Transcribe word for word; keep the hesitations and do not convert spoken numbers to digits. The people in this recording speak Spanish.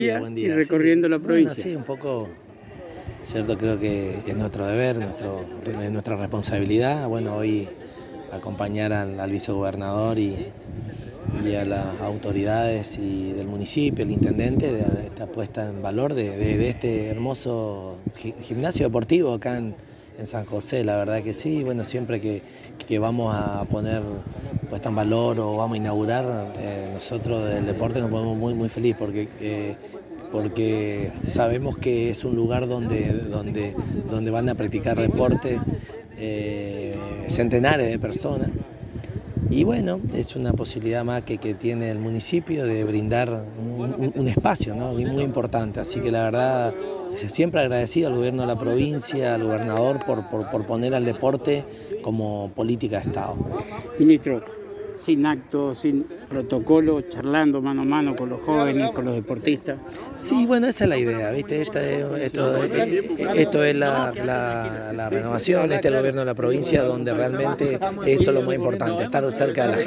Buen y día. recorriendo Sí, la provincia. Bueno, sí, un poco, cierto, creo que es nuestro deber, nuestro, es nuestra responsabilidad. Bueno, hoy acompañar al, al vicegobernador y, y a las autoridades y del municipio, el intendente, de esta puesta en valor de, de, de este hermoso gimnasio deportivo acá en, en San José. La verdad que sí, bueno, siempre que, que vamos a poner puesta en valor o vamos a inaugurar, eh, nosotros del deporte nos ponemos muy, muy feliz porque eh, porque sabemos que es un lugar donde, donde, donde van a practicar deporte eh, centenares de personas. Y bueno, es una posibilidad más que, que tiene el municipio de brindar un, un, un espacio, ¿no? Muy importante. Así que la verdad, siempre agradecido al gobierno de la provincia, al gobernador, por, por, por poner al deporte como política de Estado. Ministro, sin actos, sin protocolo, charlando mano a mano con los jóvenes, con los deportistas. Sí, bueno, esa es la idea, ¿viste? Esta es, esto, esto es la, la, la renovación, este es el gobierno de la provincia donde realmente eso es lo más importante, estar cerca de la gente.